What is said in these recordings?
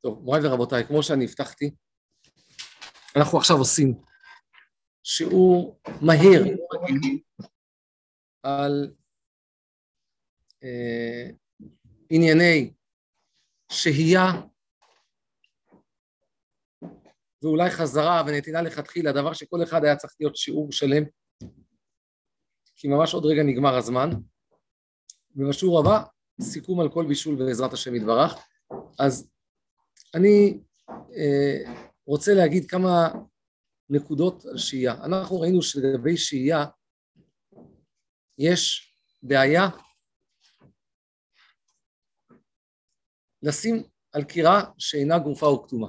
טוב, מוריי ורבותיי, כמו שאני הבטחתי, אנחנו עכשיו עושים שיעור מהיר על ענייני שהייה ואולי חזרה ונתינה לכתחילה, דבר שכל אחד היה צריך להיות שיעור שלם, כי ממש עוד רגע נגמר הזמן. ובשיעור הבא סיכום על כל בישול בעזרת השם יתברך. אז אני רוצה להגיד כמה נקודות על שהייה. אנחנו ראינו שלגבי שהייה יש בעיה לשים על קירה שאינה גרופה או כתומה,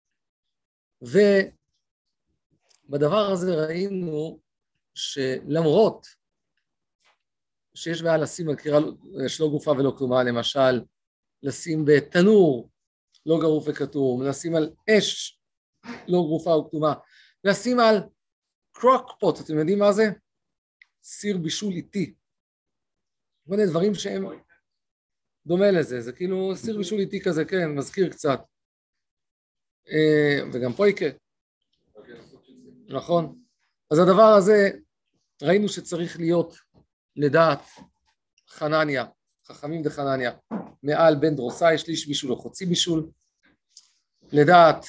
ובדבר הזה ראינו שלמרות שיש בעיה לשים על קירה שלא גרופה ולא כתומה, למשל לשים בתנור לא גרוף וכתום, לשים על אש לא גרופה או כתומה, לשים על קרוקפוט, אתם יודעים מה זה? סיר בישול איטי, כל מיני דברים שהם דומה לזה, זה כאילו סיר בישול איטי כזה, כן, מזכיר קצת, וגם פויקה, נכון? אז הדבר הזה ראינו שצריך להיות לדעת חנניה, חכמים דחנניה, מעל בן דרוסאי, שליש בישול או חצי בישול, לדעת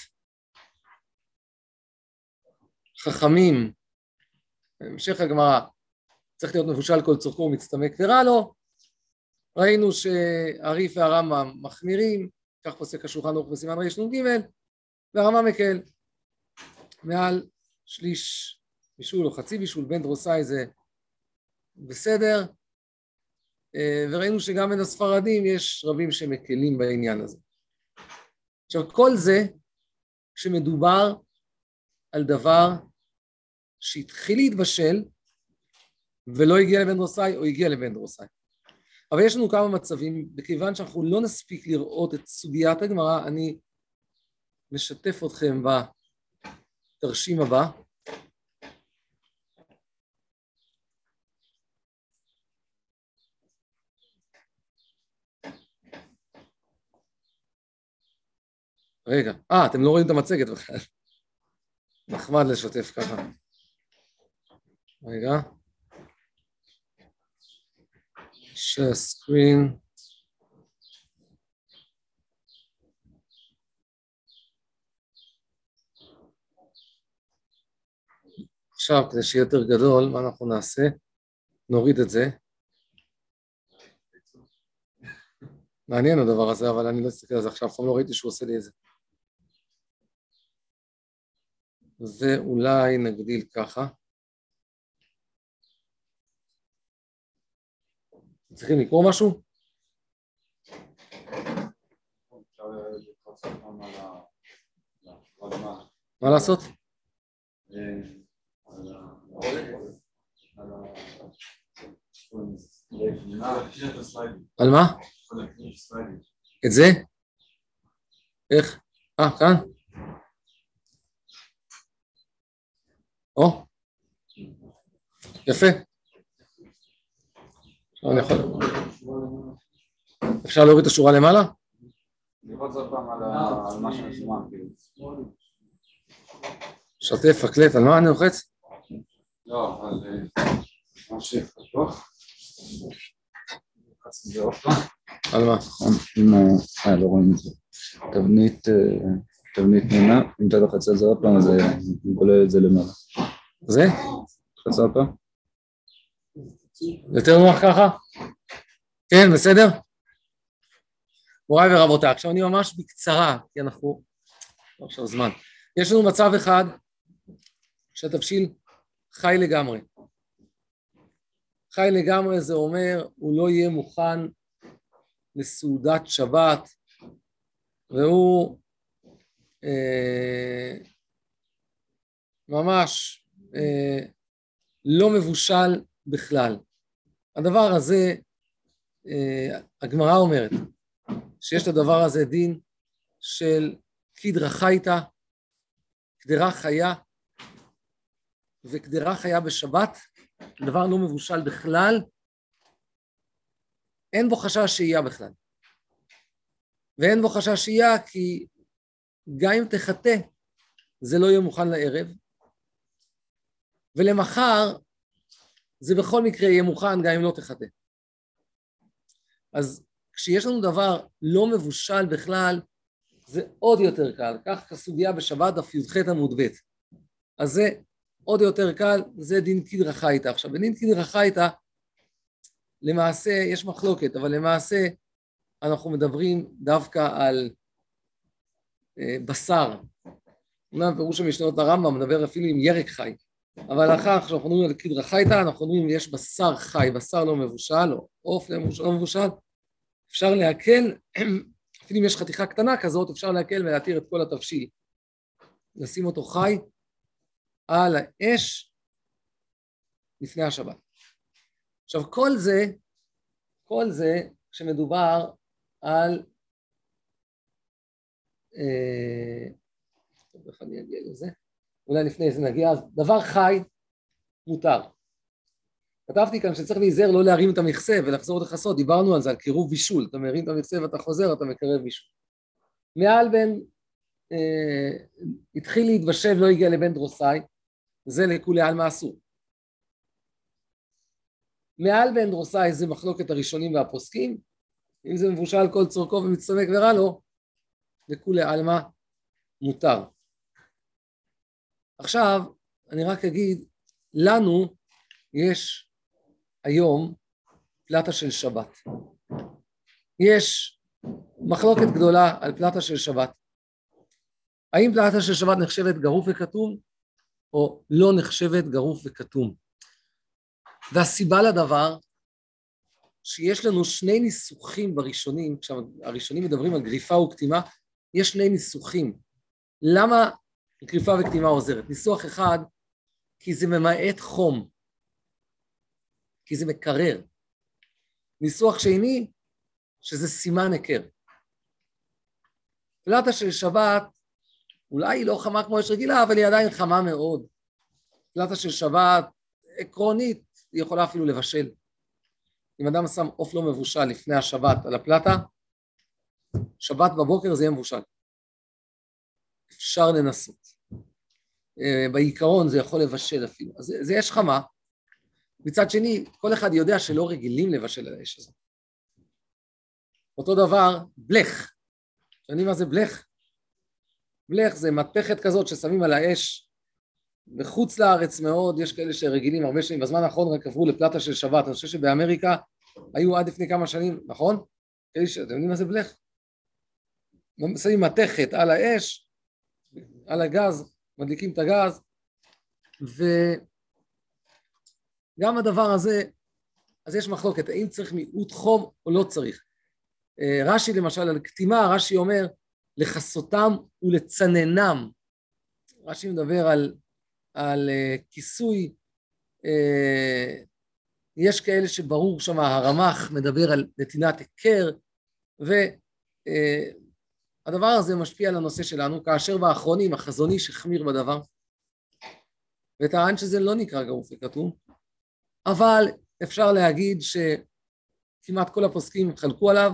חכמים, המשך הגמרא, צריך להיות מבושל כל צורכו ומצטמק ורע לו. ראינו שהרי"ף והרמב"ם מחמירים, כך פוסק השולחן ערוך בסימן רנ"ג, והרמב"ם מקל מעל שליש בישול או חצי בישול, בן דרוסאי זה בסדר, וראינו שגם בין הספרדים יש רבים שמקלים בעניין הזה. עכשיו כל זה כשמדובר על דבר שהתחיל להתבשל ולא הגיע לבן דרוסאי או הגיע לבן דרוסאי. אבל יש לנו כמה מצבים, בכיוון שאנחנו לא נספיק לראות את סוגיית הגמרא, אני משתף אתכם בתרשים הבא. רגע, אתם לא רואים את המצגת בכלל. נחמד לשתף ככה. רגע. share screen. עכשיו, כדי שיהיה יותר גדול, מה אנחנו נעשה? נוריד את זה. מעניין הדבר הזה, אבל אני לא אסתכל על זה עכשיו, אף פעם לא ראיתי שהוא עושה לי את זה. ואולי נגדיל ככה. צריכים לקרוא משהו? מה לעשות? על מה? את זה? איך? כאן? יפה. אפשר להוריד את השורה למעלה? לראות עוד פעם על מה שמסומן. שתף, הקלט, על מה אני לוחץ? לא, על מה שפתוח. לוחץ את זה עוד פעם. על מה? לא רואים את זה. תבנית תמונה, אם אתה לוחץ על זה עוד פעם, אז זה גולל את זה למעלה. זה? לוחץ עוד פעם. יותר נוח ככה? כן, בסדר? מוריי ורבותיי, עכשיו אני ממש בקצרה, כי אנחנו לא עכשיו זמן. יש לנו מצב אחד שהתבשיל חי לגמרי. חי לגמרי זה אומר, הוא לא יהיה מוכן לסעודת שבת, והוא ממש לא מבושל בכלל. הדבר הזה, הגמרא אומרת, שיש את הדבר הזה דין של קדרה חייתא, קדרה חיה, וקדרה חיה בשבת, דבר לא מבושל בכלל, אין בו חשש שהייה בכלל. ואין בו חשש שהייה כי גם אם תחטא, זה לא יהיה מוכן לערב, ולמחר זה בכל מקרה יהיה מוכן גם אם לא תחטא. אז כשיש לנו דבר לא מבושל בכלל, זה עוד יותר קל. כך כסוגיה בשבת דף י"ח עמוד ב'. אז זה עוד יותר קל, זה דין קדרא חייתא. עכשיו, בדין קדרא חייתא, למעשה יש מחלוקת, אבל למעשה אנחנו מדברים דווקא על בשר. אומנם פירוש המשנות הרמב"ם מדבר אפילו עם ירק חי, אבל אחר כך כשאנחנו מדברים על קדרא חייתא, אנחנו מדברים יש בשר חי, בשר לא מבושל, או עוף לא מבושל, אפשר להקל, אפילו אם יש חתיכה קטנה כזאת, אפשר להקל ולהתיר את כל התבשיל. לשים אותו חי על האש לפני השבת. עכשיו כל זה כשמדובר על, טוב, איך אני אגיע לזה? אולי לפני זה נגיע, אז דבר חי מותר. כתבתי כאן שצריך להיזהר לא להרים את המכסה ולחזור לכסות, דיברנו על זה, על קירוב בישול, אתה מרים את המכסה ואתה חוזר, אתה מקרב בישול. מעל בין, התחיל להתבשל, לא הגיע לבן דרוסאי, זה לכולי עלמא אסור. מעל בן דרוסאי זה מחלוקת הראשונים והפוסקים, אם זה מבושל כל צורכו ומצטמק ורע לו, לכולי עלמא מותר. עכשיו, אני רק אגיד, לנו יש היום פלטה של שבת. יש מחלוקת גדולה על פלטה של שבת. האם פלטה של שבת נחשבת גרוף וכתום, או לא נחשבת גרוף וכתום? והסיבה לדבר, שיש לנו שני ניסוחים בראשונים, כשהראשונים מדברים על גריפה וכתימה, יש שני ניסוחים. למה גריפה וכתימה עוזרת? ניסוח אחד, כי זה ממעט חום, כי זה מקרר. ניסוח שני, שזה סימן היכר. פלטה של שבת, אולי היא לא חמה כמו יש רגילה, אבל היא עדיין חמה מאוד. פלטה של שבת, עקרונית, היא יכולה אפילו לבשל. אם אדם שם עוף לא מבושל לפני השבת על הפלטה, שבת בבוקר זה יהיה מבושל. אפשר לנסות. בעיקרון זה יכול לבשל אפילו. אז זה יש חמה. מצד שני, כל אחד יודע שלא רגילים לבשל על האש הזאת. אותו דבר, בלך. יודעים מה זה בלך? בלך זה מתכת כזאת ששמים על האש, בחוץ לארץ מאוד, יש כאלה שרגילים הרבה שנים, בזמן האחרון רק עברו לפלטה של שבת, אני חושב שבאמריקה היו עד לפני כמה שנים, נכון? אתם יודעים מה זה בלך? שמים מתכת על האש, על הגז, מדליקים את הגז, וגם הדבר הזה, אז יש מחלוקת, האם צריך מיעוט חום או לא צריך. רש"י למשל על כתימה, רש"י אומר, לחסותם ולצננם. רש"י מדבר על כיסוי, יש כאלה שברור שם, הרמ"ח מדבר על נתינת היכר, והדבר הזה משפיע על הנושא שלנו, כאשר באחרונים החזון איש החמיר בדבר, וטען שזה לא נקרא גרוף וכתום, אבל אפשר להגיד שכמעט כל הפוסקים חלקו עליו,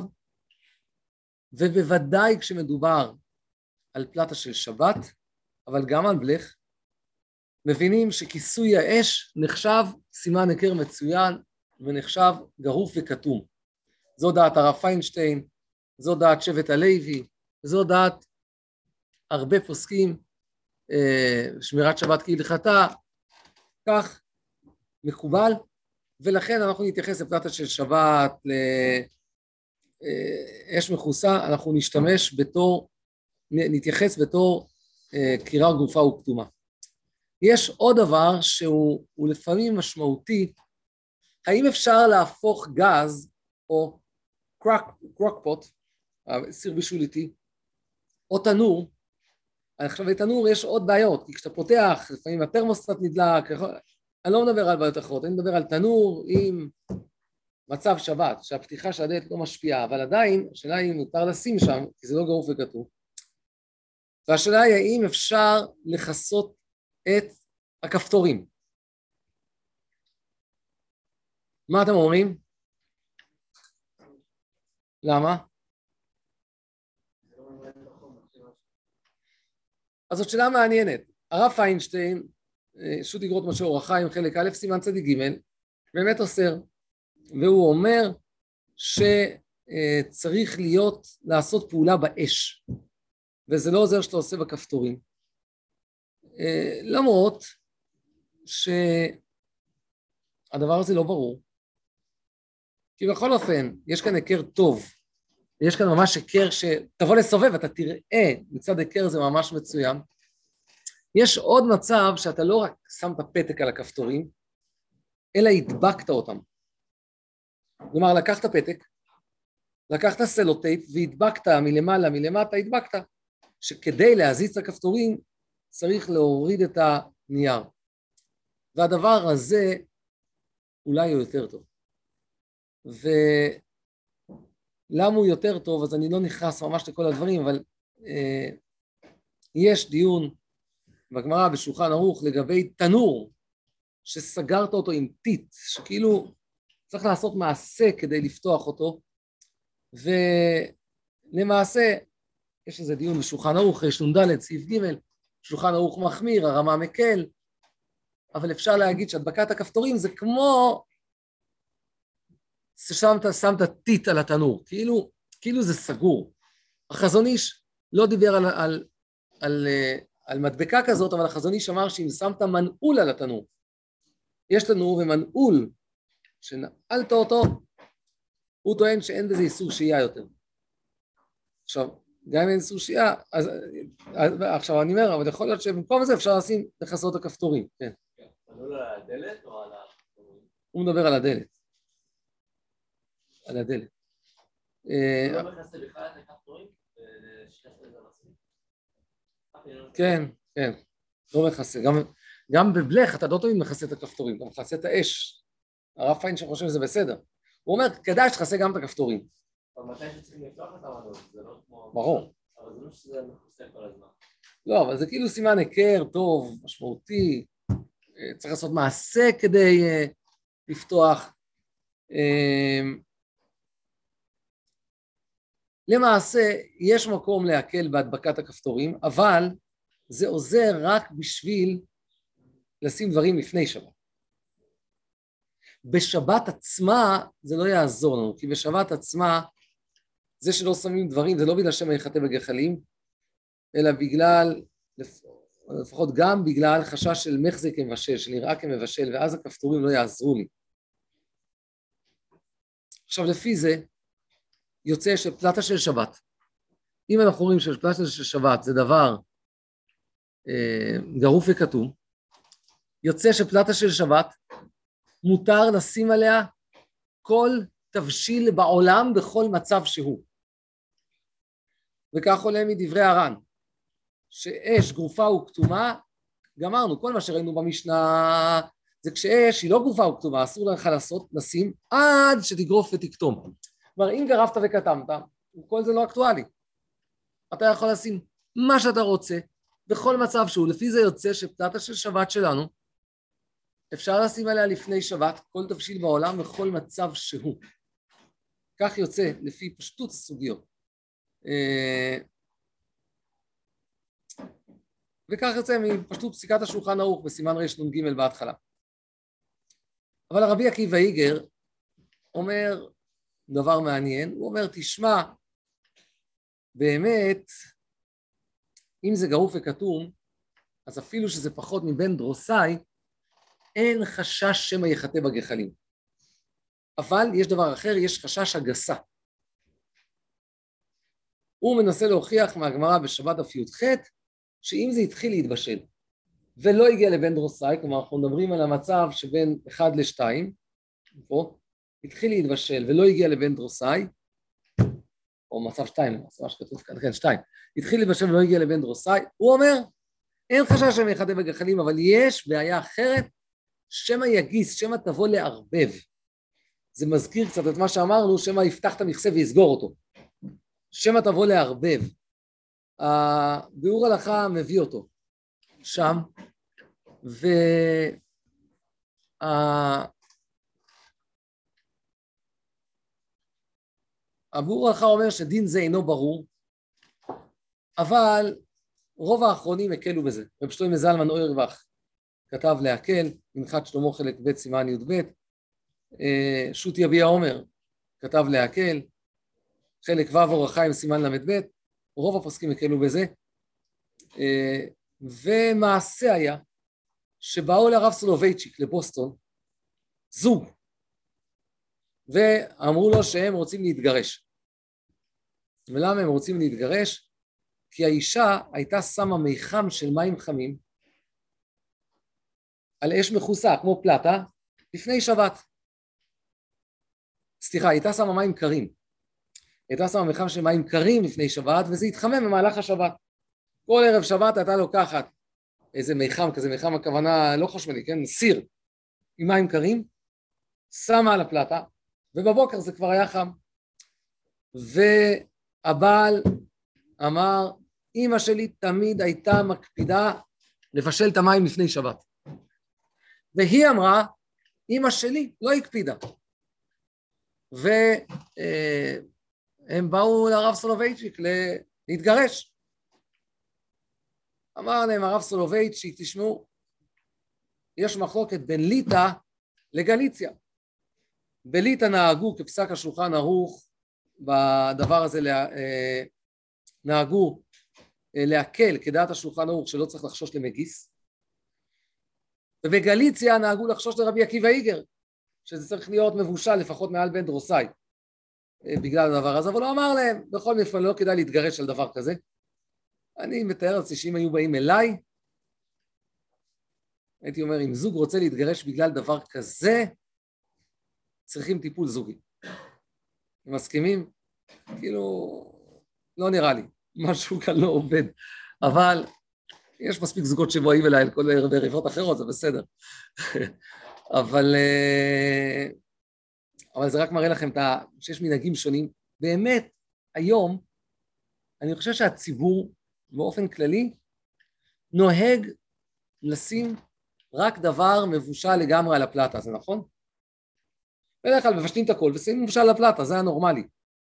ובוודאי כשמדובר על פלטה של שבת, אבל גם על בלך, מבינים שכיסוי האש נחשב סימן היכר מצוין, ונחשב גרוף וכתום. זו דעת הרב פיינשטיין, זו דעת שבט הלוי, זו דעת הרבה פוסקים, שמירת שבת כהלכתה, כך מקובל, ולכן אנחנו נתייחס לפלטה של שבת, לאש מכוסה, אנחנו נתייחס בתור קירה גופה וכתומה. יש עוד דבר שהוא לפעמים משמעותי, האם אפשר להפוך גז או קרוקפוט, סיר בישול איתי, או תנור, עכשיו בתנור יש עוד בעיות, כי כשאתה פותח, לפעמים התרמוסטט נדלק, אני לא מדבר על בעיות אחרות, אני מדבר על תנור עם מצב שבת, שהפתיחה של הדלת לא משפיעה, אבל עדיין, השאלה היא אם מותר לשים שם, כי זה לא גרוף וכתוב. והשאלה היא האם אפשר לכסות את הכפתורים. מה אתם אומרים? למה? אז זאת שאלה מעניינת. הרב פיינשטיין, שו"ת איגרות משה אור החיים, חלק א', סימן צדיק ג', באמת אוסר, והוא אומר שצריך לעשות פעולה באש, וזה לא עוזר שאתה עושה בכפתורים. למרות שהדבר הזה לא ברור, כי בכל אופן יש כאן היכר טוב, יש כאן ממש היכר שתבוא לסובב, אתה תראה מצד היכר זה ממש מצוין. יש עוד מצב שאתה לא רק שמת פתק על הכפתורים, אלא הדבקת אותם. כלומר, לקחת פתק, לקחת סלוטייפ והדבקת מלמטה הדבקת, שכדי להזיז את הכפתורים צריך להוריד את הנייר. והדבר הזה אולי הוא יותר טוב. ולמה הוא יותר טוב, אז אני לא נכנס ממש לכל הדברים, אבל יש דיון בגמרא בשולחן ערוך לגבי תנור, שסגרת אותו עם טיט, שכאילו צריך לעשות מעשה כדי לפתוח אותו, ולמעשה יש איזה דיון בשולחן ערוך, נ"ד סעיף ג', שולחן ערוך מחמיר, הרמה מקל, אבל אפשר להגיד שהדבקת הכפתורים זה כמו ששמת טיט על התנור, כאילו זה סגור. החזון איש לא דיבר על מדבקה כזאת, אבל החזון איש אמר שאם שמת מנעול על התנור, יש תנור ומנעול שנעלת אותו, הוא טוען שאין בזה איסור שהייה יותר. עכשיו, גם אם אין איסור שהייה, אז עכשיו אני אומר, אבל יכול להיות שבמקום הזה אפשר לכסות את הכפתורים, כן. מנעול על הדלת או על הכפתורים? הוא מדבר על הדלת. על הדלת. לא מכסה בכלל את הכפתורים? כן, כן, לא מכסה. גם בבלך אתה לא תמיד מכסה את הכפתורים, אתה מכסה את האש. הרב פיינשטיין חושב שזה בסדר. הוא אומר, כדאי שתכסה גם את הכפתורים. אבל מתי שצריכים לפתוח את המנעול? זה לא כמו... ברור. אבל זה לא שזה מכסה כל הזמן. לא, אבל זה כאילו סימן היכר טוב, משמעותי. צריך לעשות מעשה כדי לפתוח. למעשה, יש מקום להקל בהדבקת הכפתורים, אבל זה עוזר רק בשביל לשים דברים לפני שבת. בשבת עצמה זה לא יעזור לנו, כי בשבת עצמה זה שלא שמים דברים, זה לא בגלל שמא יחטא בגחלים, אלא בגלל, לפחות גם בגלל חשש של מחזיק כמבשל, שנראה כמבשל, ואז הכפתורים לא יעזרו לי. עכשיו לפי זה, יוצא שפלטה של שבת, אם אנחנו רואים שפלטה של שבת זה דבר גרוף וכתום, יוצא שפלטה של שבת מותר לשים עליה כל תבשיל בעולם בכל מצב שהוא. וכך עולה מדברי הר"ן, שאש גרופה וכתומה, גמרנו, כל מה שראינו במשנה, זה כשאש היא לא גרופה וכתומה, אסור לך לשים עד שתגרוף ותקתום. כלומר, אם גרפת וכתמת, כל זה לא אקטואלי. אתה יכול לשים מה שאתה רוצה, בכל מצב שהוא. לפי זה יוצא שפלטה של שבת שלנו, אפשר לשים עליה לפני שבת, כל תבשיל בעולם, בכל מצב שהוא. כך יוצא, לפי פשטות הסוגיות. וכך יוצא מפשטות פסיקת השולחן ערוך, בסימן רנ"ג בהתחלה. אבל הרבי עקיבא איגר אומר, דבר מעניין, הוא אומר, תשמע, באמת, אם זה גרוף וכתום, אז אפילו שזה פחות מבן דרוסאי, אין חשש שמא יחטא בגחלים. אבל יש דבר אחר, יש חשש הגסה. הוא מנסה להוכיח מהגמרא בשבת דף י"ח, שאם זה התחיל להתבשל, ולא הגיע לבן דרוסאי, כלומר אנחנו מדברים על המצב שבין 1 ל-2, פה, התחיל להתבשל ולא הגיע לבן דרוסאי, או מצב 2, מה שכתוב כאן, כן, 2, התחיל להתבשל ולא הגיע לבן דרוסאי, הוא אומר, אין חשש שמא יחטא בגחלים, אבל יש בעיה אחרת, שמא יגיס, שמא תבוא לערבב. זה מזכיר קצת את מה שאמרנו, שמא יפתח את המכסה ויסגור אותו. שמא תבוא לערבב. הביאור הלכה מביא אותו שם, הביאור הלכה אומר שדין זה אינו ברור, אבל רוב האחרונים הקלו בזה. רב שלמה זלמן אוירבך כתב להקל, מנחת שלמה חלק ב' סימן י"ב, שו"ת יביע עומר כתב להקל, חלק ו' אור החיים סימן ל"ב, רוב הפוסקים הקלו בזה, ומעשה היה שבאו לרב סולובייצ'יק לבוסטון זוג, ואמרו לו שהם רוצים להתגרש. ולמה הם רוצים להתגרש? כי האישה הייתה שמה מיחם של מים חמים על אש מכוסה, כמו פלטה, לפני שבת. סליחה, הייתה שמה מים קרים. הייתה שמה מיחם של מים קרים לפני שבת, וזה התחמם במהלך השבת. כל ערב שבת הייתה לוקחת איזה מיחם כזה, מיחם הכוונה לא חשמלי, כן? סיר עם מים קרים, שמה על הפלטה, ובבוקר זה כבר היה חם. והבעל אמר, אמא שלי תמיד הייתה מקפידה לבשל את המים לפני שבת. והיא אמרה, אמא שלי לא הקפידה. והם באו לרב סולובייצ'יק להתגרש. אמר להם הרב סולובייצ'יק, תשמעו, יש מחלוקת בין ליטא לגליציה. בליטא נהגו כפסק השולחן ערוך, בדבר הזה נהגו להקל כדעת השולחן ערוך שלא צריך לחשוש למגיס, ובגליציה נהגו לחשוש לרבי עקיבא איגר, שזה צריך להיות מבושל לפחות מעל בן דרוסאי, בגלל הדבר הזה, אבל הוא אמר להם, בכל מקרה לא כדאי להתגרש על דבר כזה. אני מתאר לעצמי שאם היו באים אליי, הייתי אומר, אם זוג רוצה להתגרש בגלל דבר כזה, צריכים טיפול זוגי. הם מסכימים? כאילו, לא נראה לי, משהו כאן לא עובד, אבל יש מספיק זוגות שבואים אליי כל ערב ערבות אחרות, זה בסדר. אבל זה רק מראה לכם שיש מנהגים שונים. באמת, היום, אני חושב שהציבור, באופן כללי, נוהג לשים רק דבר מבושל לגמרי על הפלטה, זה נכון? בדרך כלל מבשלים את הכל ושמים מבושל על הפלטה, זה הנורמלי.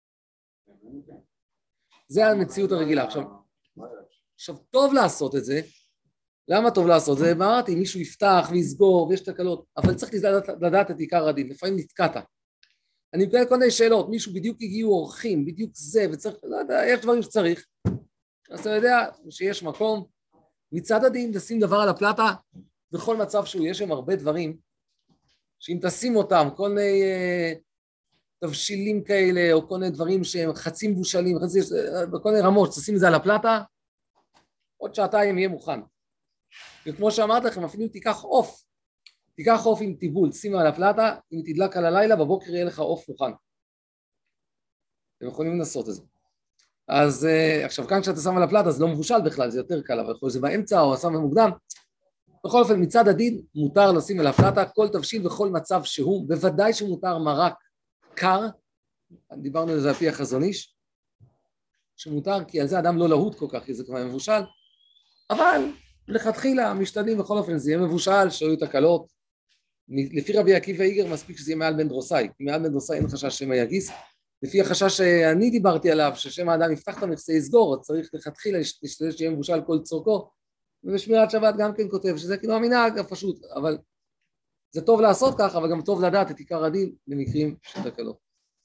זה המציאות הרגילה. עכשיו, טוב לעשות את זה. למה טוב לעשות? זה אמרתי, מישהו יפתח ויסגור ויש תקלות, אבל צריך לדעת את עיקר הדין, לפעמים נתקעת. אני מקבל כל מיני שאלות, מישהו בדיוק הגיעו אורחים, בדיוק זה, וצריך, לא יודע, יש דברים שצריך. אז אתה יודע שיש מקום, מצד הדין תשים דבר על הפלטה, בכל מצב שהוא, יש שם הרבה דברים, שאם תשים אותם, כל מיני תבשילים כאלה, או כל מיני דברים שהם חצי מבושלים, בכל מיני רמות, תשים את זה על הפלטה, עוד שעתיים יהיה מוכן. וכמו שאמרת לכם, אפילו תיקח עוף עם טיבול, שימה על הפלטה, אם תדלק על הלילה, בבוקר יהיה לך עוף מוכן. אתם יכולים לנסות את זה. אז עכשיו כאן כשאתה שם על הפלטה, זה לא מבושל בכלל, זה יותר קל, אבל יכול להיות שזה באמצע או שם במוקדם. בכל אופן, מצד הדין, מותר לשים על הפלטה כל תבשיל בכל מצב שהוא, בוודאי שמותר מרק קר, דיברנו על זה לפי החזון איש, שמותר, כי על זה אדם לא להוט כל כך, כי זה כבר מבושל, אבל לכתחילה משתדלים בכל אופן, זה יהיה מבושל, שהיו את הקלות, לפי רבי עקיבא איגר מספיק שזה יהיה מעל בן דרוסאי, כי מעל בן דרוסאי אין חשש שמא יגיס, לפי החשש שאני דיברתי עליו, ששם האדם יפתח את המכסה יסגור, צריך לכתחילה להשתדל שיהיה מבושל כל צורכו, ובשמירת שבת גם כן כותב, שזה כאילו המנהג הפשוט, אבל זה טוב לעשות כך, אבל גם טוב לדעת את עיקר הדין במקרים של תקלות.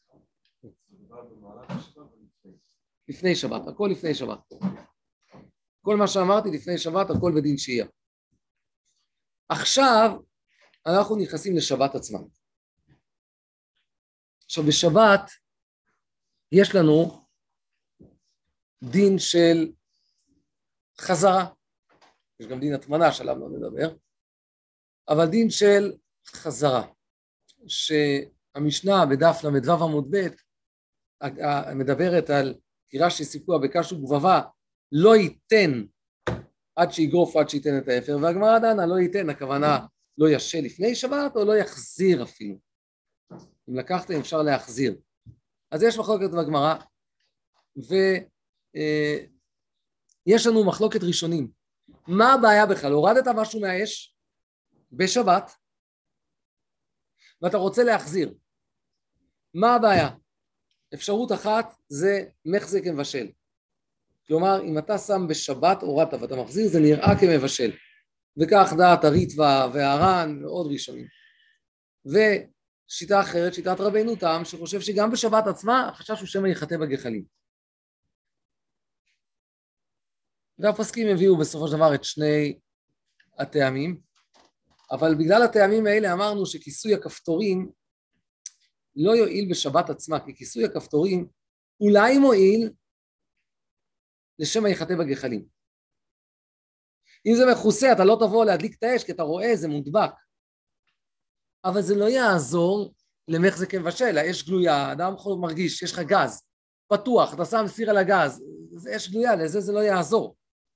לפני שבת, הכל לפני שבת. כל מה שאמרתי לפני שבת, הכל בדין שהייה. עכשיו אנחנו נכנסים לשבת עצמה. עכשיו בשבת יש לנו דין של חזרה, יש גם דין התמנה שעליו לא נדבר, אבל דין של חזרה, שהמשנה בדף ל"ו עמוד ב' מדברת על קירה שסיפוע בקש וגבבה, לא ייתן עד שיגרוף עד שייתן את האפר, והגמרא דנה לא ייתן, הכוונה לא ישל לפני שבת או לא יחזיר אפילו. אם לקחתם אפשר להחזיר. אז יש מחלוקת בגמרא, ויש לנו מחלוקת ראשונים. מה הבעיה בכלל? הורדת משהו מהאש בשבת, ואתה רוצה להחזיר. מה הבעיה? אפשרות אחת זה מחזק מבשל. כלומר, אם אתה שם בשבת הורדת ואתה מחזיר, זה נראה כמבשל. וכך דעת הריטב"א והר"ן ועוד ראשונים. ושיטה אחרת, שיטת רבנו תם, שחושב שגם בשבת עצמה, החשש הוא שמא ייחטא בגחלים. והפוסקים הביאו בסופו של דבר את שני הטעמים, אבל בגלל הטעמים האלה אמרנו שכיסוי הכפתורים לא יועיל בשבת עצמה, כי כיסוי הכפתורים אולי מועיל לשמא ייחטא בגחלים. אם זה מכוסה, אתה לא תבוא להדליק את האש, כי אתה רואה, זה מודבק. אבל זה לא יעזור למחזק מבשל, האש גלויה, האדם מרגיש, יש לך גז, פתוח, אתה שם סיר על הגז, זה אש גלויה, לזה זה לא יעזור.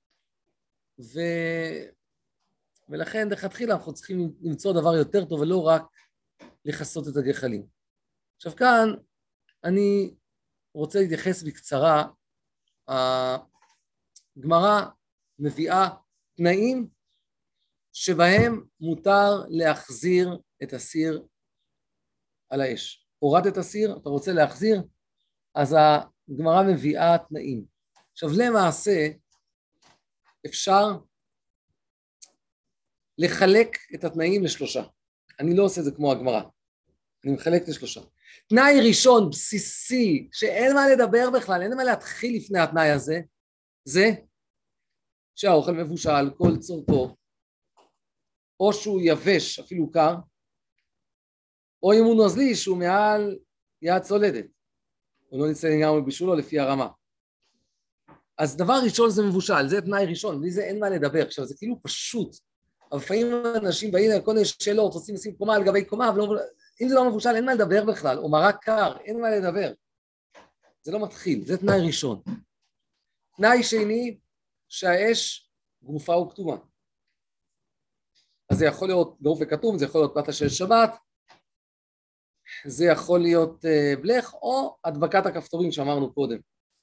ולכן לכתחילה אנחנו צריכים למצוא דבר יותר טוב, ולא רק לכסות את הגחלים. עכשיו כאן, אני רוצה להתייחס בקצרה, הגמרא מביאה תנאים שבהם מותר להחזיר את הסיר על האש. הורדת את הסיר, אתה רוצה להחזיר, אז הגמרא מביאה תנאים. עכשיו למעשה אפשר לחלק את התנאים לשלושה. אני לא עושה את זה כמו הגמרא, אני מחלק את לשלושה. תנאי ראשון בסיסי, שאין מה לדבר בכלל, אין מה להתחיל לפני התנאי הזה, זה שהאוכל מבושל, כל צורתו, או שהוא יבש, אפילו קר, או אם הוא נוזלי, שהוא מעל יד צולדת, הוא לא נצא לגמרי בישולו לפי הרמה. אז דבר ראשון זה מבושל, זה תנאי ראשון, בלי זה אין מה לדבר. עכשיו זה כאילו פשוט, אבל לפעמים אנשים באים על כל מיני שאלות, עושים קומה על גבי קומה, אם זה לא מבושל אין מה לדבר בכלל, או מרק קר, אין מה לדבר. זה לא מתחיל, זה תנאי ראשון. תנאי שני, שהאש גרופה וכתומה. אז זה יכול להיות גרוף וכתום, זה יכול להיות פלטה של שבת, זה יכול להיות בלך, או הדבקת הכפתורים שאמרנו קודם.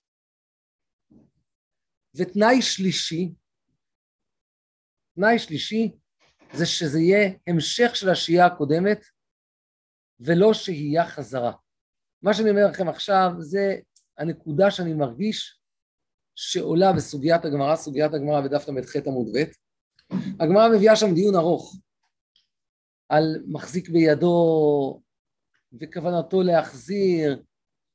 ותנאי שלישי, זה שזה יהיה המשך של השהייה הקודמת, ולא שהייה חזרה. מה שאני אומר לכם עכשיו, זה הנקודה שאני מרגיש, שעולה בסוגיית הגמרא בדף ל"ח עמוד ב'. הגמרא מביאה שם דיון ארוך, על מחזיק בידו, וכוונתו להחזיר,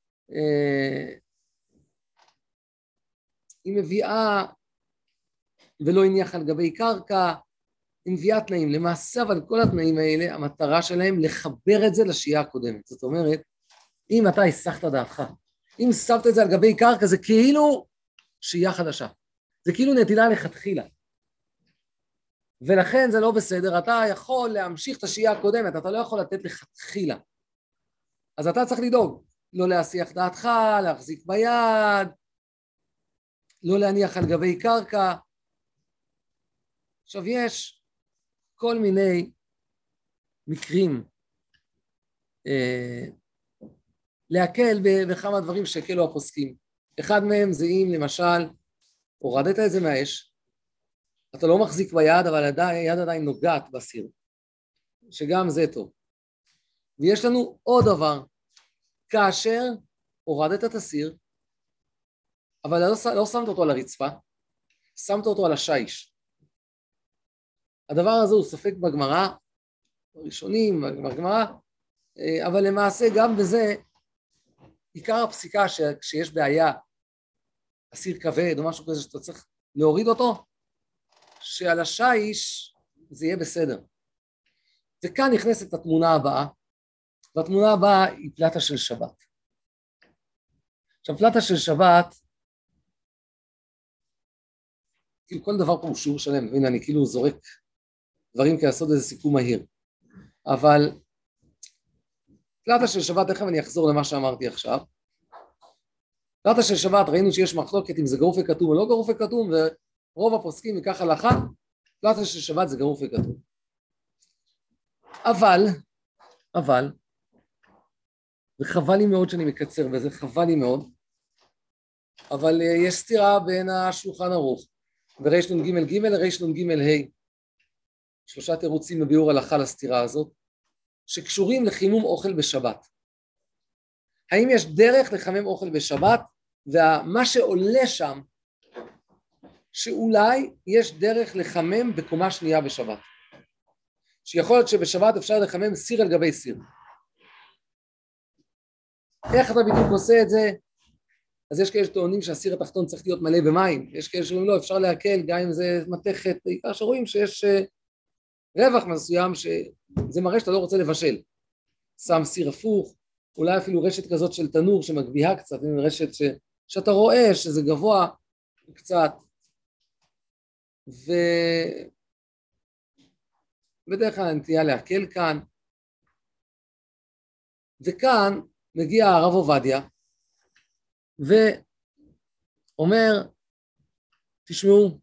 היא מביאה, ולא הניח על גבי קרקע, היא מביאה תנאים. למעשה, אבל כל התנאים האלה, המטרה שלהם לחבר את זה לשהייה הקודמת. זאת אומרת, אם אתה הסחת דעתך, אם שמת את זה על גבי קרקע, זה כאילו שהייה חדשה. זה כאילו נטילה לכתחילה. ולכן זה לא בסדר, אתה יכול להמשיך את השהייה הקודמת, אתה לא יכול לתת לכתחילה. אז אתה צריך לדאוג, לא להסיח דעתך, להחזיק ביד, לא להניח על גבי קרקע. עכשיו יש כל מיני מקרים להקל בכמה דברים שהקלו הפוסקים. אחד מהם זה אם למשל הורדת את זה מהאש, אתה לא מחזיק ביד אבל היד עדיין נוגעת בסיר, שגם זה טוב. ויש לנו עוד דבר, כאשר הורדת את הסיר, אבל לא שמת אותו על הרצפה, שמת אותו על השיש. הדבר הזה הוא ספק בגמרא, ראשונים בגמרא, אבל למעשה גם בזה, עיקר הפסיקה שיש בעיה, הסיר כבד או משהו כזה שאתה צריך להוריד אותו, שעל השיש זה יהיה בסדר. וכאן נכנסת התמונה הבאה, והתמונה הבאה היא פלטה של שבת. עכשיו פלטה של שבת, כאילו כל דבר פה הוא שיעור שלם, והנה אני כאילו זורק דברים כדי לעשות איזה סיכום מהיר. אבל פלטה של שבת, תכף אני אחזור למה שאמרתי עכשיו. פלטה של שבת, ראינו שיש מחלוקת אם זה גרוף וכתום או לא גרוף וכתום, ורוב הפוסקים מכך הלכה, פלטה של שבת זה גרוף וכתום. אבל, וחבל לי מאוד שאני מקצר בזה, חבל לי מאוד, אבל יש סתירה בין השולחן ערוך, וריש נ"ג ג' לריש נ"ג ה', שלושה תירוצים בביאור הלכה לסתירה הזאת, שקשורים לחימום אוכל בשבת. האם יש דרך לחמם אוכל בשבת, ומה שעולה שם שאולי יש דרך לחמם בקומה שנייה בשבת. שיכול להיות שבשבת אפשר לחמם סיר על גבי סיר. איך אתה בדיוק עושה את זה? אז יש כאלה שטוענים שהסיר התחתון צריך להיות מלא במים, יש כאלה שאומרים לא, אפשר להקל גם אם זה מתכת, בעיקר שרואים שיש רווח מסוים שזה מראה שאתה לא רוצה לבשל. שם סיר הפוך, אולי אפילו רשת כזאת של תנור שמגביהה קצת, רשת שאתה רואה שזה גבוה קצת, ובדרך כלל הנטייה להקל כאן, וכאן מגיע הרב עובדיה, ואומר, תשמעו,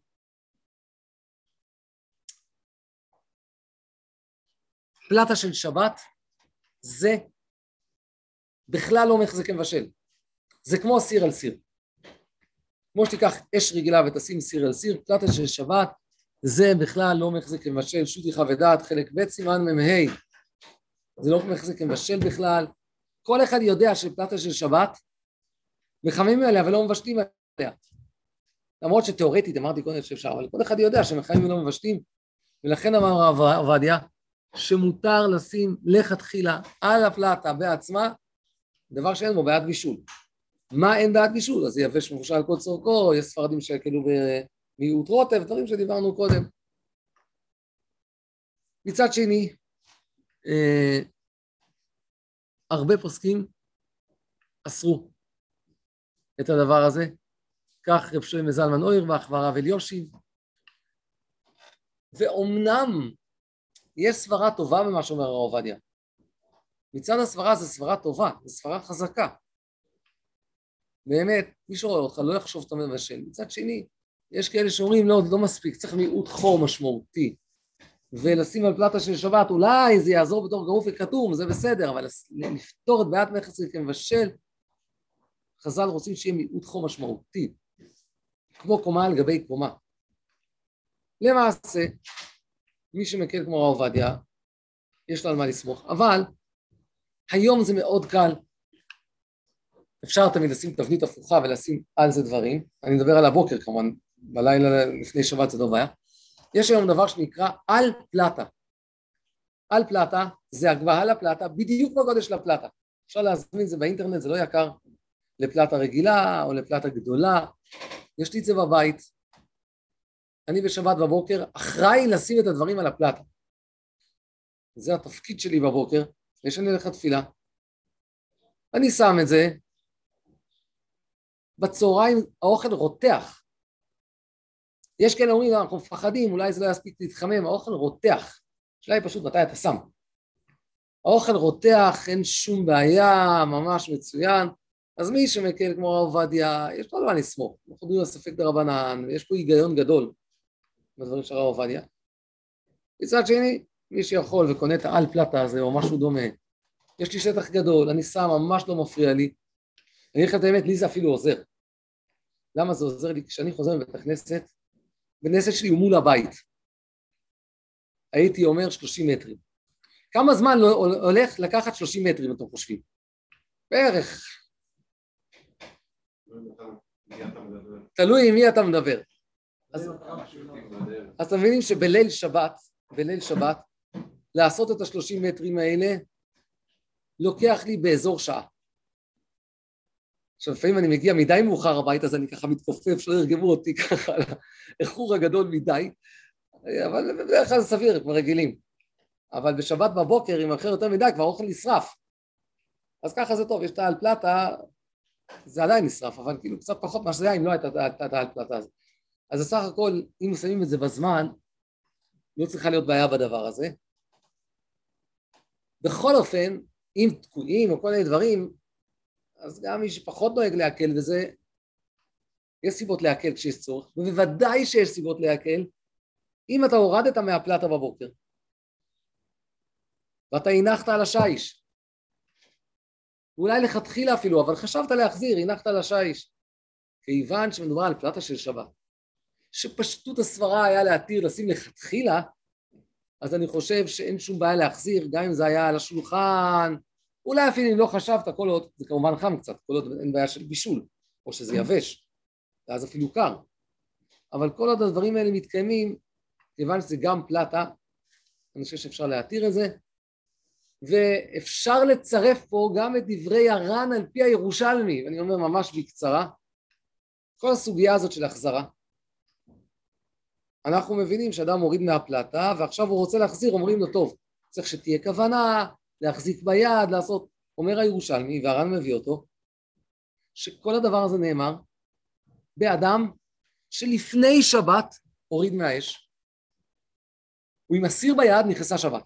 פלטה של שבת, זה בכלל לא מחזק מבשל. זה כמו סיר על סיר. כמו שתיקח אש רגילה ותשים סיר על סיר, פלטה של שבת, זה בכלל לא מחזק מבשל, שו"ת יחווה ודעת, חלק ב' סימן מ"ה. זה לא מחזק מבשל בכלל. כל אחד יודע שפלטה של שבת, מחממים עליה ולא מבשלים עליה. למרות שתיאורטית, אמרתי קודם שאפשר, אבל כל אחד יודע שמחממים ולא מבשלים, ולכן אמר הרב עובדיה, שמותר לשים לכתחילה על הפלטה בעצמה, דבר שאין בו בעד בישול. מה אין בעד בישול? אז יבש מבושל על כל צורכו, יש ספרדים שכאילו במיעוט רוטב, דברים שדיברנו קודם. מצד שני, הרבה פוסקים אסרו את הדבר הזה, כך רב שלמה זלמן אוירבך והרב אליושיב, ואומנם יש סברה טובה במה שאומר הרב עובדיה. מצד הסברה זה סברה טובה, זה סברה חזקה. באמת, מי שרואה אותך לא יחשוב שאתה מבשל. מצד שני, יש כאלה שאומרים, לא, זה לא מספיק, צריך מיעוט חום משמעותי. ולשים על פלטה של שבת, אולי זה יעזור בתור גרוף וכתום, זה בסדר, אבל לפתור את בעיית מחצית כמבשל, חז"ל רוצים שיהיה מיעוט חום משמעותי, כמו קומה על גבי קומה. למעשה, מי שמקל כמו הרב עובדיה, יש לו על מה לסמוך, אבל היום זה מאוד קל. אפשר תמיד לשים תבנית הפוכה ולשים על זה דברים, אני מדבר על הבוקר כמובן, בלילה לפני שבת זה לא בעיה. יש היום דבר שנקרא על פלטה. על פלטה זה הגבהה לפלטה, בדיוק בגודל של הפלטה. אפשר להזמין את זה באינטרנט, זה לא יקר, לפלטה רגילה או לפלטה גדולה. יש לי את זה בבית. אני בשבת בבוקר אחראי לשים את הדברים על הפלטה. זה התפקיד שלי בבוקר, יש אני הולך לתפילה. אני שם את זה, בצהריים האוכל רותח. יש כאלה אומרים, אנחנו מפחדים, אולי זה לא יספיק להתחמם, האוכל רותח. השאלה היא פשוט מתי אתה שם. האוכל רותח, אין שום בעיה, ממש מצוין. אז מי שמקל כמו הרב עובדיה, יש לו מה לסמוך. אנחנו מדברים על ספק דרבנן, ויש פה היגיון גדול בדברים של הרב עובדיה. מצד שני, מי שיכול וקונה את העל פלטה הזה או משהו דומה, יש לי שטח גדול, אני שם, ממש לא מפריע לי. אני אגיד לך את האמת, לי זה אפילו עוזר. למה זה עוזר לי? כשאני חוזר מבית הכנסת, בית הכנסת שלי הוא מול הבית. הייתי אומר 30 מטרים. כמה זמן הולך לקחת 30 מטרים, אתם חושבים? בערך. תלוי עם מי אתה מדבר. אז אתם מבינים שבליל שבת, לעשות את ה-30 מטרים האלה, לוקח לי באזור שעה. עכשיו, לפעמים אני מגיע מדי מאוחר הבית, אז אני ככה מתכופף, שלא ירגמו אותי ככה על האיחור הגדול מדי, אבל בדרך כלל זה סביר, כבר רגילים. אבל בשבת בבוקר, אם אחר יותר מדי, כבר אוכל נשרף. אז ככה זה טוב, יש את העל פלטה, זה עדיין נשרף, אבל כאילו קצת פחות מה שזה היה, אם לא הייתה את העל פלטה הזאת. אז בסך הכל, אם שמים את זה בזמן, לא צריכה להיות בעיה בדבר הזה. בכל אופן, אם תקועים או כל מיני דברים, אז גם מי שפחות נוהג להקל וזה, יש סיבות להקל כשיש צורך, ובוודאי שיש סיבות להקל, אם אתה הורדת מהפלטה בבוקר, ואתה הנחת על השיש, ואולי לכתחילה אפילו, אבל חשבת להחזיר, הנחת על השיש, כיוון שמדובר על פלטה של שבת, שפשטות הסברה היה להתיר לשים לכתחילה, אז אני חושב שאין שום בעיה להחזיר, גם אם זה היה על השולחן, אולי אפילו אם לא חשבת, כל עוד, זה כמובן חם קצת, כל עוד אין בעיה של בישול, או שזה יבש, ואז אפילו קר. אבל כל עוד הדברים האלה מתקיימים, כיוון שזה גם פלטה, אני חושב שאפשר להתיר את זה, ואפשר לצרף פה גם את דברי הר"ן על פי הירושלמי, ואני אומר ממש בקצרה, כל הסוגיה הזאת של החזרה. אנחנו מבינים שאדם מוריד מהפלטה, ועכשיו הוא רוצה להחזיר, אומרים לו, טוב, צריך שתהיה כוונה, להחזיק ביד, לעשות, אומר הירושלמי, והר"ן מביא אותו, שכל הדבר הזה נאמר, באדם שלפני שבת הוריד מהאש, הוא עם הסיר ביד נכנסה שבת.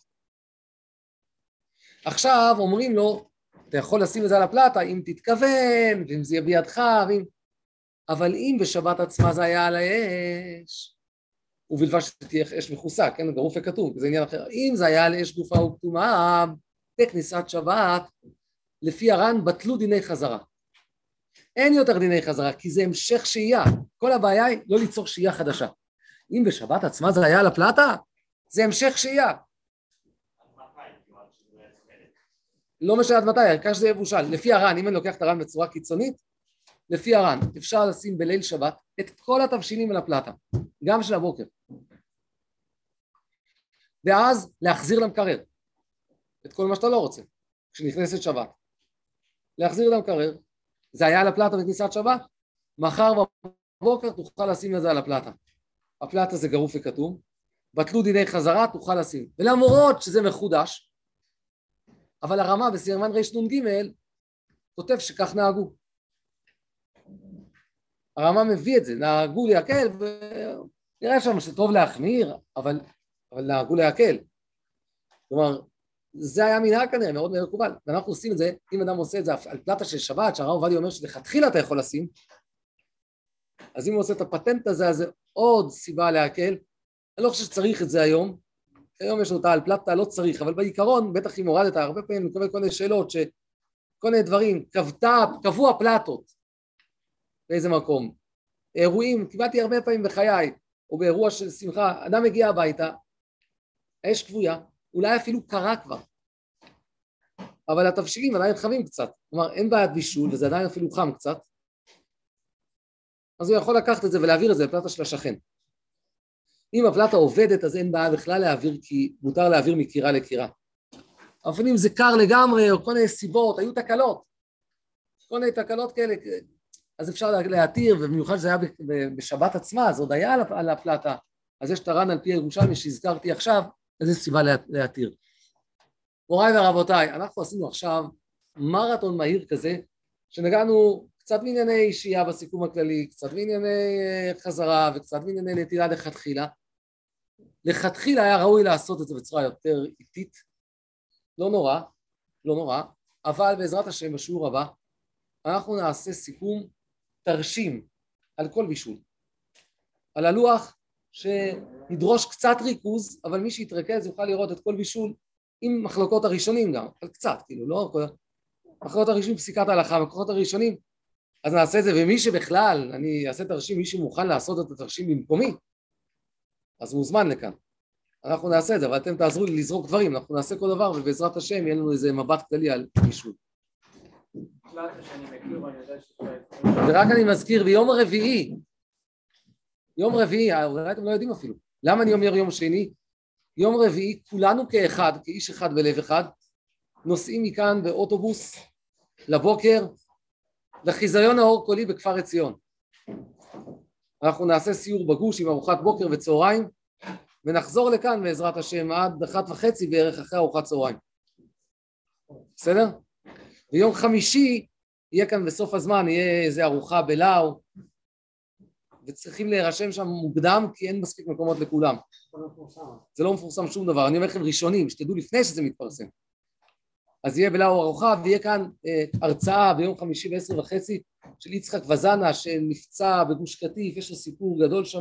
עכשיו אומרים לו, אתה יכול לשים את זה על הפלטה, אם תתכוון, ואם זה יהיה בידך, אבל אם בשבת עצמה זה היה על האש, ובלבד שתהיה אש מכוסה, כן, גרוף וכתוב, זה עניין אחר. אם זה היה על אש גופה וכתומה, בכניסת שבת, לפי הר"ן בטלו דיני חזרה. אין יותר דיני חזרה, כי זה המשך שהייה. כל הבעיה היא לא ליצור שהייה חדשה. אם בשבת עצמה זה היה על הפלטה, זה המשך שהייה. לא משנה עד מתי, העיקר שזה יבושל. לפי הר"ן, אם אני לוקח את הר"ן בצורה קיצונית, לפי הר"ן, אפשר לשים בליל שבת את כל התבשילים על הפלטה, גם של הבוקר. ואז להחזיר למקרר את כל מה שאתה לא רוצה, כשנכנסת שבת. להחזיר למקרר, זה היה על הפלטה בכניסת שבת, מחר בבוקר תוכל לשים את זה על הפלטה. הפלטה זה גרוף וכתום, בטלו דיני חזרה תוכל לשים. ולמרות שזה מחודש, אבל הרמה בסימן רנ"ג כותב שכך נהגו. הרמה מביא את זה, נהגו להקל, ונראה שם שטוב להחמיר, אבל נהגו להקל. כלומר, זה היה מנהג כנראה, מאוד מאוד מקובל. ואנחנו עושים את זה, אם אדם עושה את זה על פלטה של שבת, שהרב עובדיה אומר שלכתחילה אתה יכול לשים, אז אם הוא עושה את הפטנט הזה, אז זה עוד סיבה להקל. אני לא חושב שצריך את זה היום. היום יש אותה על פלטה, לא צריך, אבל בעיקרון, בטח אם הורדת, הרבה פעמים מקבל כל מיני שאלות, שכל מיני דברים, קבוע פלטות, באיזה מקום. אירועים, קיבלתי הרבה פעמים בחיי, או באירוע של שמחה, אדם מגיע הביתה, האש כבויה, אולי אפילו קרה כבר, אבל התבשילים עדיין חמים קצת, כלומר אין בעיית בישול, וזה עדיין אפילו חם קצת, אז הוא יכול לקחת את זה ולהעביר את זה לפלטה של השכן. אם הפלטה עובדת, אז אין בעיה בכלל להעביר, כי מותר להעביר מקירה לקירה. אבל אם זה קר לגמרי, או כל מיני סיבות, היו תקלות, כל מיני תקלות כאלה, אז אפשר להתיר, ובמיוחד שזה היה בשבת עצמה, אז עוד היה על הפלטה, אז יש את הר"ן על פי הירושלמי שהזכרתי עכשיו, אז יש סיבה להתיר. מוריי ורבותיי, אנחנו עשינו עכשיו מרתון מהיר כזה, שנגענו קצת מענייני שהייה בסיכום הכללי, קצת מענייני חזרה, וקצת מענייני נטילה לכתחילה. לכתחילה היה ראוי לעשות את זה בצורה יותר איטית, לא נורא, אבל בעזרת השם בשיעור הבא, אנחנו נעשה סיכום תרשים על כל בישול. על הלוח שנדרוש קצת ריכוז, אבל מי שיתרכז יוכל לראות את כל בישול עם מחלוקות הראשונים גם, אבל קצת, כאילו, לא מחלוקות הראשונים פסיקת ההלכה, מחלוקות הראשונים, אז נעשה את זה, ומי שבכלל, אני אעשה תרשים, מי שמוכן לעשות את התרשים במקומי, אז מוזמן לכאן. אנחנו נעשה את זה, אבל אתם תעזרו לי לזרוק דברים, אנחנו נעשה כל דבר, ובעזרת השם יהיה לנו איזה מבט כללי על בישול. ורק אני מזכיר, ביום רביעי, אולי אתם לא יודעים אפילו, למה אני אומר יום שני? יום רביעי, כולנו כאחד, כאיש אחד בלב אחד, נוסעים מכאן באוטובוס לבוקר, לחיזיון האור קולי בכפר עציון. אנחנו נעשה סיור בגוש עם ארוחת בוקר וצהריים, ונחזור לכאן בעזרת השם עד 1:30 בערך אחרי ארוחת צהריים. בסדר? ויום חמישי יהיה כאן בסוף הזמן, יהיה איזה ארוחה בלאו, וצריכים להירשם שם מוקדם, כי אין מספיק מקומות לכולם. זה לא מפורסם שום דבר, אני אומר לכם ראשונים, שתדעו לפני שזה מתפרסם. אז יהיה בלאו ארוחה, ויהיה כאן הרצאה ביום חמישי ב10:30 של יצחק וזנה, שנפצע בגוש קטיף, יש לו סיפור גדול שם,